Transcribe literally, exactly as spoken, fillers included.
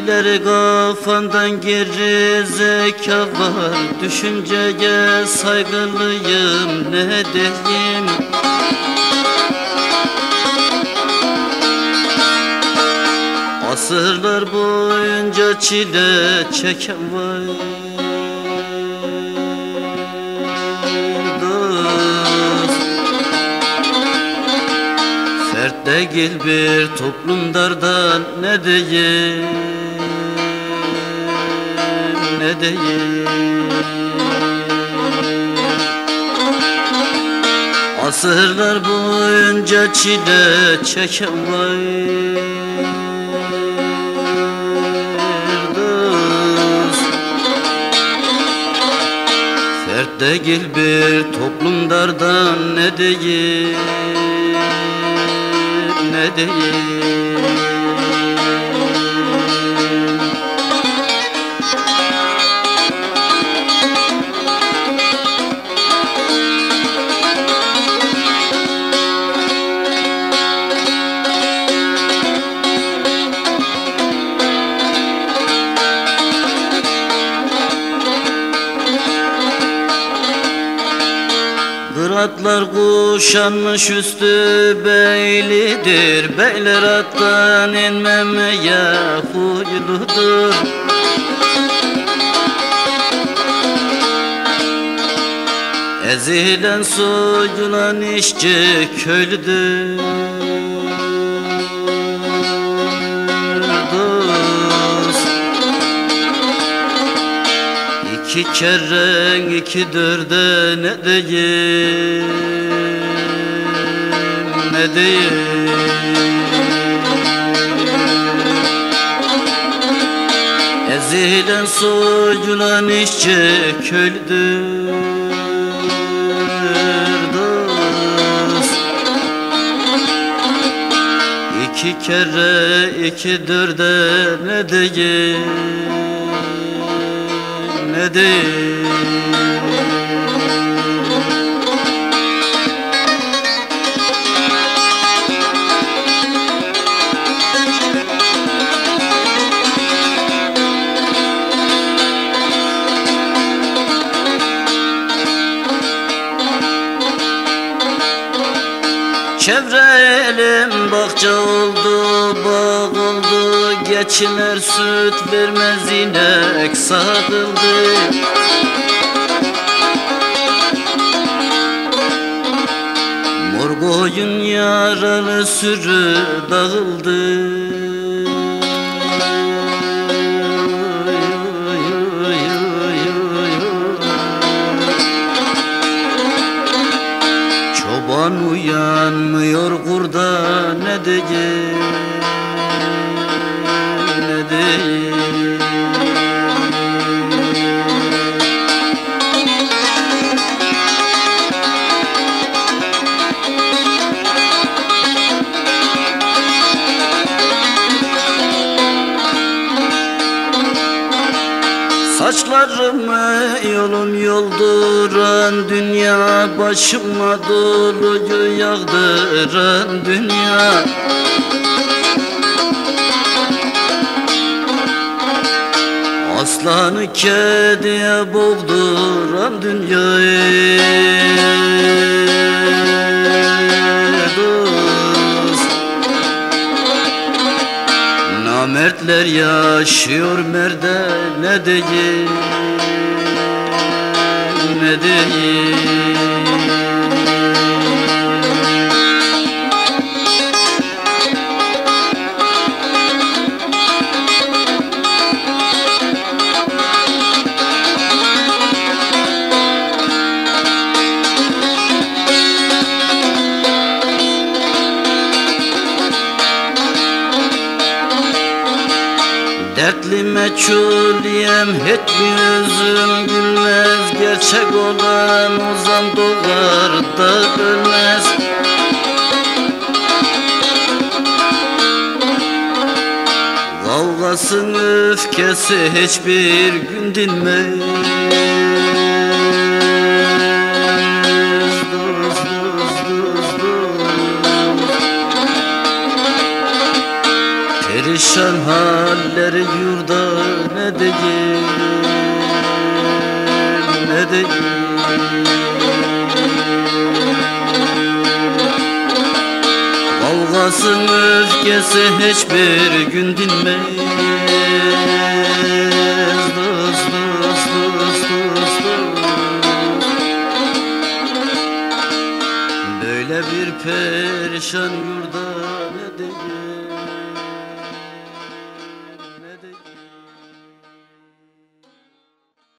İleri kafandan geri zeka var, düşünceye saygılıyım, ne diyeyim? Asırlar boyunca çile çeken var. Fert değil bir toplumdardan, ne diyeyim, ne diyeyim? Asırlar boyunca çile çeken var. Fert değil bir toplumdardan, ne diyeyim, ne diyeyim? Atlar kuşanmış üstü beylidir, beyler attan inmemeye huyludur. Ezilen soyulan işçi köylüdür. İki kere iki dörde, ne diyeyim, ne diyeyim? Ezilen soyulan işçi köylüdür dost. İki kere iki dörde, ne diyeyim, ne diyeyim? Çevre elim bahçe oldu, bağ oldu, geçiler süt vermez inek sağıldı. Mor koyun yaralı sürü dağıldı. Çoban uyanmıyor kurda, ne diyeyim, ne diyeyim? Saçlarımı yolum yolduran dünya, başıma doluyu yağdıran dünya. Aslanı kediye boğduran dünyayı dost. Namertler yaşıyor merde, ne diyeyim, ne diyeyim? Dertli meçhuliyem, hiç yüzüm gülmez. Gerçek olan uzan doğar da ölmez. Kavgasın öfkesi hiçbir gün dinmez. Dost, dost, dost, dost. perişan halleri yurda ne diyeyim, ne diyeyim. Kavgasın öfkesi hiçbir gün dinmez. Dıs dıs dıs dıs dıs. Böyle bir perişan yurda